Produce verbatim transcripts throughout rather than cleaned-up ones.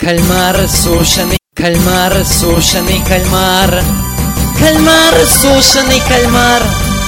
Кальмар сушений, кальмар сушений, кальмар. Кальмар сушений, кальмар.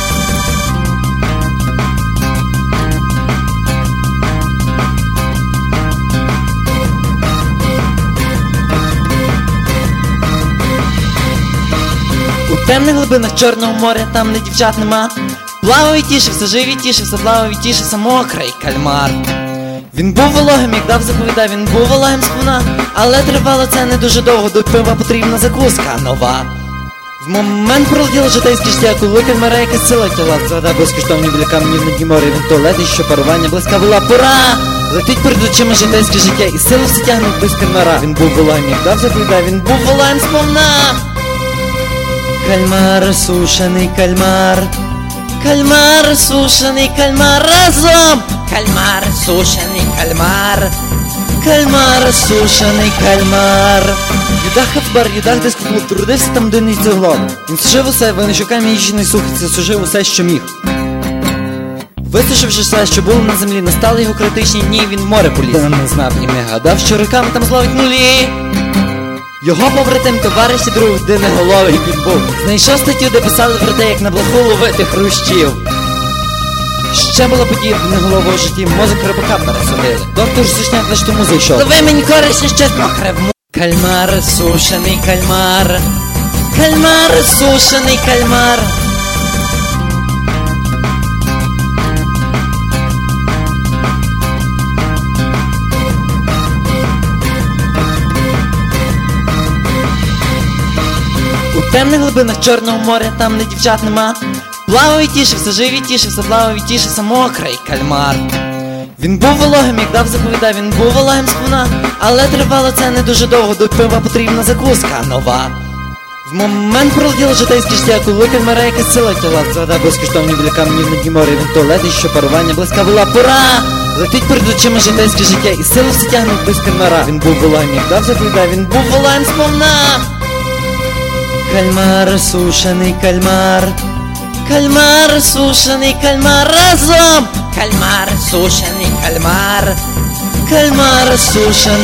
У темних глибинах Чорного моря, там де дівчат нема, плавав і тішився, жив і тішився, плавав і тішився мокрий кальмар. Він був вологим, як дав заповідав, він був вологим сповна, але тривало це не дуже довго, до пива потрібна закуска нова. В момент пролетіло житейське життя, коли кальмара якась сила тіла, згадав безкоштовні біля каменів на дні моря, він туалет, і що парування близька була пора. Летить перед очима житейське життя, і силу все тягнуть без кальмара. Він був вологим, як дав заповідав, він був вологим сповна. Кальмар сушений, кальмар. Кальмар сушений, кальмар разом. Кальмар сушений, кальмар. Кальмар сушений, кальмар. Юдах Хацбар, Юдах Дискоклуб, трудився там день і цеглом. Він сушив усе, винайшов камінь їжджений сухиці, сушив усе, що міг. Висушивши все, що було на землі, настали його критичні дні, він в море поліз. Не знав і не гадав, що роками там зловить нулі. Його побратим, товариш і друг, де не головий він був, знайшов статтю, де писали про те, як на блоху ловити хрущів. Ще була подія в неголового житті, мозок рибака пересудили. Доктор Сушняк лиш тому зайшов. Лови мені корище щось мокре в му... Кальмар сушений, кальмар. Кальмар сушений, кальмар. У темних глибинах Чорного моря, там де дівчат нема, плавав і тішився, жив і тішився, плавав і тішився мокрий кальмар. Він був вологим, як дав заповідав, він був вологим сповна, але тривало це не дуже довго, до пива потрібна закуска нова. В момент пролетіло житейське життя, коли кальмара якась сила тіла, згадав безкоштовні біля каменів на дні моря, він туалет, і що парування близька була пора. Летить перед очима житейське життя, і силу все тягнуть без кальмара. Він був вологим, як дав заповідав, він був вологим сповна. Кальмар сушений, кальмар. Кальмар сушений, кальмар разом. Кальмар сушений, кальмар. Кальмар сушений.